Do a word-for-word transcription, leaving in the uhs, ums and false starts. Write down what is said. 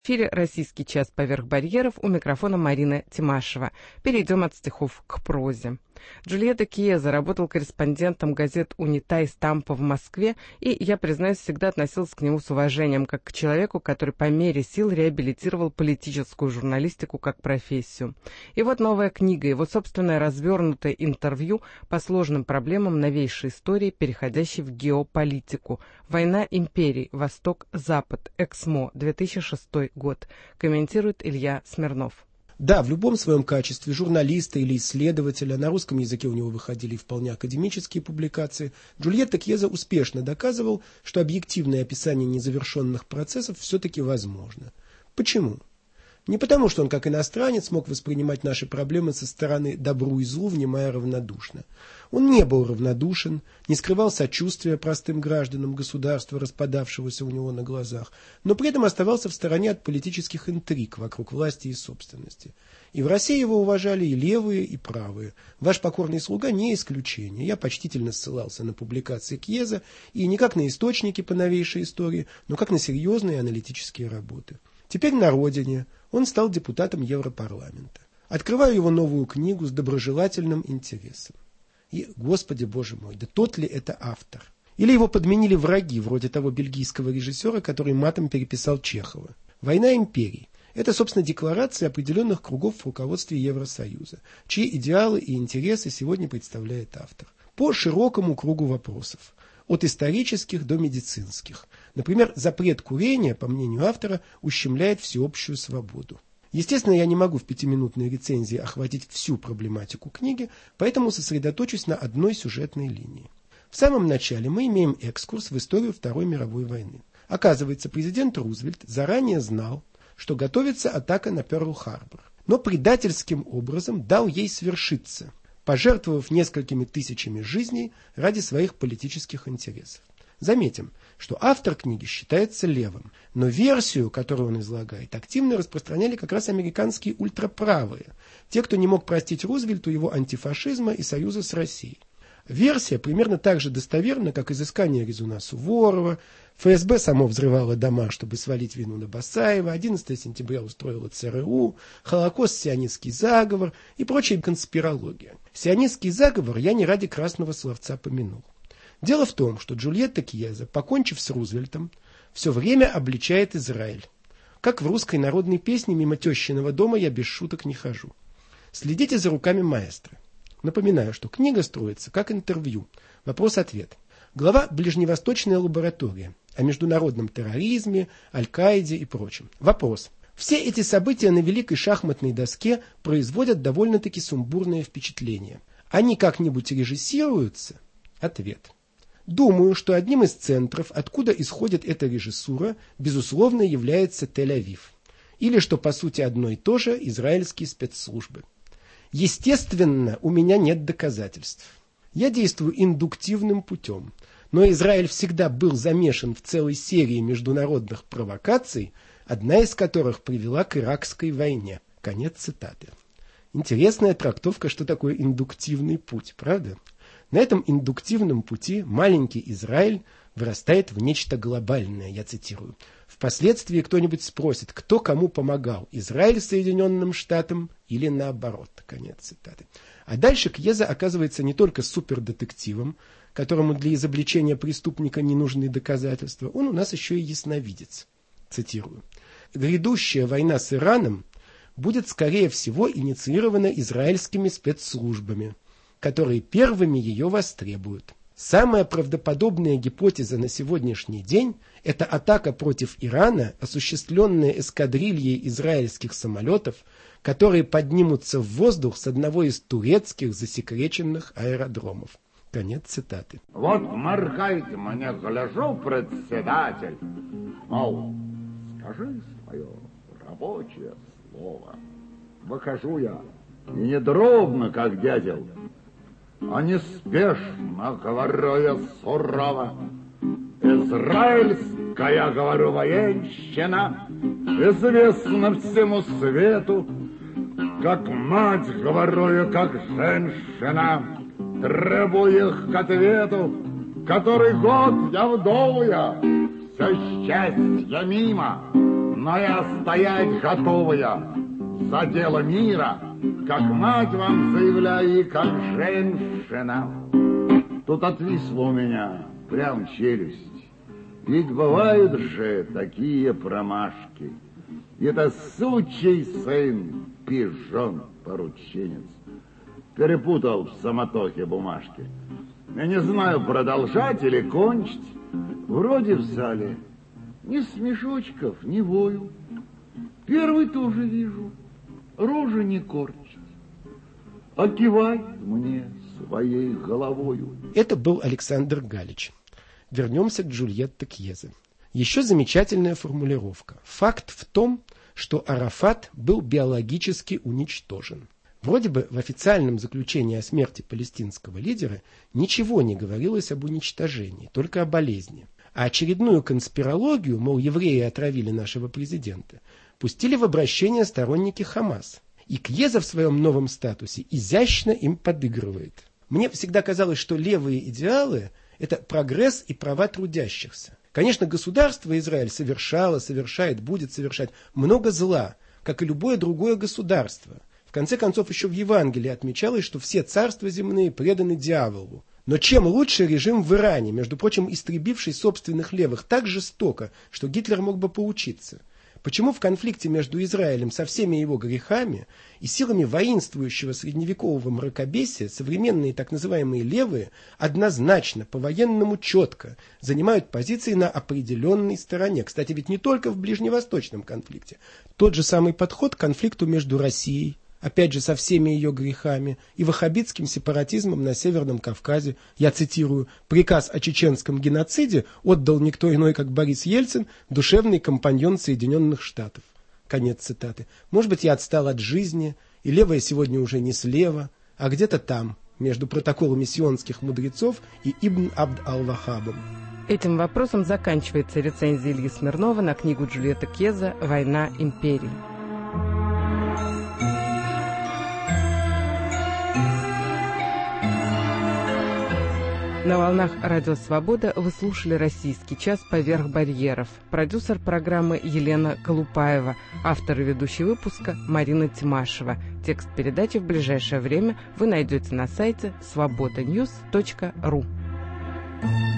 В эфире «Российский час поверх барьеров», у микрофона Марина Тимашева. Перейдем от стихов к прозе. Джульетта Киеза работал корреспондентом газет «Унита» и «Стампа» в Москве, и, я признаюсь, всегда относился к нему с уважением, как к человеку, который по мере сил реабилитировал политическую журналистику как профессию. И вот новая книга, его собственное развернутое интервью по сложным проблемам новейшей истории, переходящей в геополитику. «Война империй. Восток-Запад. Эксмо. две тысячи шестой год», комментирует Илья Смирнов. Да, в любом своем качестве журналиста или исследователя, на русском языке у него выходили вполне академические публикации, Джульетта Киеза успешно доказывал, что объективное описание незавершенных процессов все-таки возможно. Почему? Не потому, что он, как иностранец, мог воспринимать наши проблемы со стороны добру и злу, внимая равнодушно. Он не был равнодушен, не скрывал сочувствия простым гражданам государства, распадавшегося у него на глазах, но при этом оставался в стороне от политических интриг вокруг власти и собственности. И в России его уважали и левые, и правые. Ваш покорный слуга не исключение. Я почтительно ссылался на публикации Киеза, и не как на источники по новейшей истории, но как на серьезные аналитические работы. Теперь на родине он стал депутатом Европарламента. Открываю его новую книгу с доброжелательным интересом. И, Господи Боже мой, да тот ли это автор? Или его подменили враги, вроде того бельгийского режиссера, который матом переписал Чехова. «Война империй» — это, собственно, декларация определенных кругов в руководстве Евросоюза, чьи идеалы и интересы сегодня представляет автор. По широкому кругу вопросов. От исторических до медицинских. Например, запрет курения, по мнению автора, ущемляет всеобщую свободу. Естественно, я не могу в пятиминутной рецензии охватить всю проблематику книги, поэтому сосредоточусь на одной сюжетной линии. В самом начале мы имеем экскурс в историю Второй мировой войны. Оказывается, президент Рузвельт заранее знал, что готовится атака на Пёрл-Харбор, но предательским образом дал ей свершиться, пожертвовав несколькими тысячами жизней ради своих политических интересов. Заметим, что автор книги считается левым, но версию, которую он излагает, активно распространяли как раз американские ультраправые, те, кто не мог простить Рузвельту его антифашизма и союза с Россией. Версия примерно так же достоверна, как изыскание резуна Суворова, ФСБ само взрывало дома, чтобы свалить вину на Басаева, одиннадцатого сентября устроило ЦРУ, Холокост, сионистский заговор и прочая конспирология. Сионистский заговор я не ради красного словца помянул. Дело в том, что Джульетта Киеза, покончив с Рузвельтом, все время обличает Израиль. Как в русской народной песне «Мимо тещиного дома я без шуток не хожу». Следите за руками маэстро. Напоминаю, что книга строится как интервью. Вопрос-ответ. Глава «Ближневосточная лаборатория» о международном терроризме, Аль-Каиде и прочем. Вопрос. Все эти события на великой шахматной доске производят довольно-таки сумбурное впечатление. Они как-нибудь режиссируются? Ответ. Думаю, что одним из центров, откуда исходит эта режиссура, безусловно, является Тель-Авив. Или, что по сути одно и то же, израильские спецслужбы. Естественно, у меня нет доказательств. Я действую индуктивным путем. Но Израиль всегда был замешан в целой серии международных провокаций, одна из которых привела к Иракской войне. Конец цитаты. Интересная трактовка, что такое индуктивный путь, правда? На этом индуктивном пути маленький Израиль вырастает в нечто глобальное, я цитирую. Впоследствии кто-нибудь спросит, кто кому помогал, Израиль Соединенным Штатам или наоборот. Конец цитаты. А дальше Киеза оказывается не только супердетективом, которому для изобличения преступника не нужны доказательства, он у нас еще и ясновидец. Цитирую. Грядущая война с Ираном будет, скорее всего, инициирована израильскими спецслужбами, которые первыми ее востребуют. Самая правдоподобная гипотеза на сегодняшний день – это атака против Ирана, осуществленная эскадрильей израильских самолетов, которые поднимутся в воздух с одного из турецких засекреченных аэродромов. Конец цитаты. Вот моргайте мне, гляжу, председатель, мол, скажи свое рабочее слово. Выхожу я не дробно, как дятел, а неспешно, говорю я сурово. Израильская, говорю, военщина известна всему свету, как мать, говорю я, как женщина. Требую их к ответу, который год я вдовая, все счастье мимо, но я стоять готовая за дело мира, как мать вам заявляю и как женщина. Тут отвисла у меня прям челюсть. Ведь бывают же такие промашки. Это сучий сын, пижон, порученец, перепутал в самотохе бумажки. Я не знаю, продолжать или кончить. Вроде в зале ни смешочков, ни вою. Первый тоже вижу, рожи не корчит, а кивает мне своей головою. Это был Александр Галич. Вернемся к Джульетте Кьезе. Еще замечательная формулировка. Факт в том, что Арафат был биологически уничтожен. Вроде бы в официальном заключении о смерти палестинского лидера ничего не говорилось об уничтожении, только о болезни. А очередную конспирологию, мол, евреи отравили нашего президента, пустили в обращение сторонники Хамас. И Кьеза в своем новом статусе изящно им подыгрывает. Мне всегда казалось, что левые идеалы – это прогресс и права трудящихся. Конечно, государство Израиль совершало, совершает, будет совершать много зла, как и любое другое государство. В конце концов, еще в Евангелии отмечалось, что все царства земные преданы дьяволу. Но чем лучше режим в Иране, между прочим, истребивший собственных левых так жестоко, что Гитлер мог бы поучиться? Почему в конфликте между Израилем со всеми его грехами и силами воинствующего средневекового мракобесия современные так называемые левые однозначно, по-военному четко занимают позиции на определенной стороне? Кстати, ведь не только в ближневосточном конфликте. Тот же самый подход к конфликту между Россией, опять же со всеми ее грехами, и ваххабитским сепаратизмом на Северном Кавказе. Я цитирую: «Приказ о чеченском геноциде отдал никто иной, как Борис Ельцин, душевный компаньон Соединенных Штатов». Конец цитаты. Может быть, я отстал от жизни, и левое сегодня уже не слева, а где-то там, между протоколами сионских мудрецов и Ибн Абд ал-Вахабом. Этим вопросом заканчивается рецензия Ильи Смирнова на книгу Джульетты Кьезе «Война империй». На волнах Радио Свобода вы слушали «Российский час. Поверх барьеров». Продюсер программы Елена Колупаева. Автор и ведущий выпуска Марина Тимашева. Текст передачи в ближайшее время вы найдете на сайте свобода ньюс точка ру.